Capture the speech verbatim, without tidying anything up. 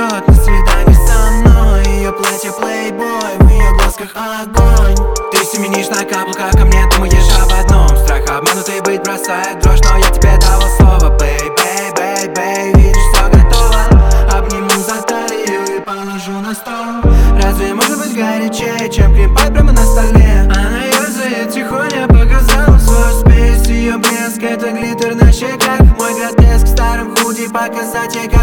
зовет на свидание со мной. Ее платье плейбой, в ее глазках огонь. Ты семенишь на каблуках ко мне, думаешь об одном. Страх обманутый быть бросает дрожь, но я тебе дала слово. Бэй, бэй, бэй, бэй, видишь, все готово. Обниму за талию и положу на стол. Разве может быть горячее, чем крем-пай прямо на столе? Она ерзает тихоня, показала свой спейс. Ее блеск — это глиттер на щеках. Мой гротеск в старом худи, показать ей, как